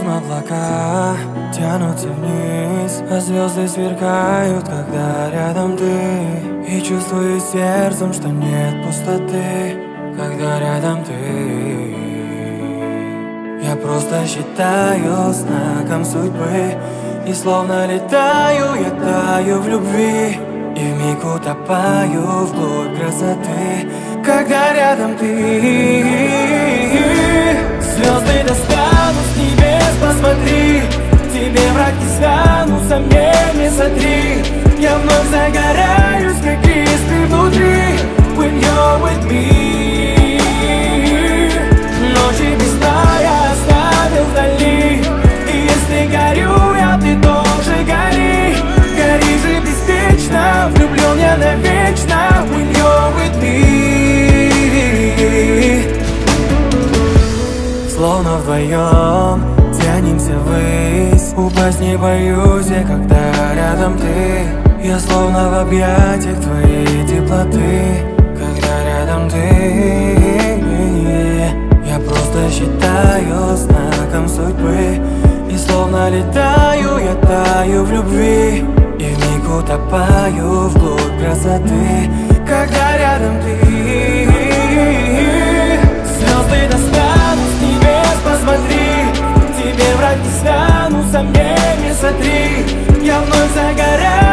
Словно облака тянутся вниз, а звезды сверкают, когда рядом ты. И чувствую сердцем, что нет пустоты, когда рядом ты. Я просто считаю знаком судьбы, и словно летаю, я таю в любви, и вмиг утопаю вглубь красоты, когда рядом ты. Звезды достану с небес, посмотри, тебе враг не стану, сомнений сотри. Я вновь загораюсь, как искры внутри, when you're with me. Ночи без сна я оставил вдали, и если горю я, ты тоже гори. Гори же беспечно, влюблен я навечно, when you're with me. Словно вдвоем тянемся ввысь, упасть не боюсь я, когда рядом ты. Я словно в объятиях твоей теплоты, когда рядом ты. Я просто считаю знаком судьбы, и словно летаю, я таю в любви, и вмиг утопаю вглубь красоты, когда рядом ты. Звезды достану с небес, посмотри, тебе враг не стану, сомнения сотри. Я вновь загораю,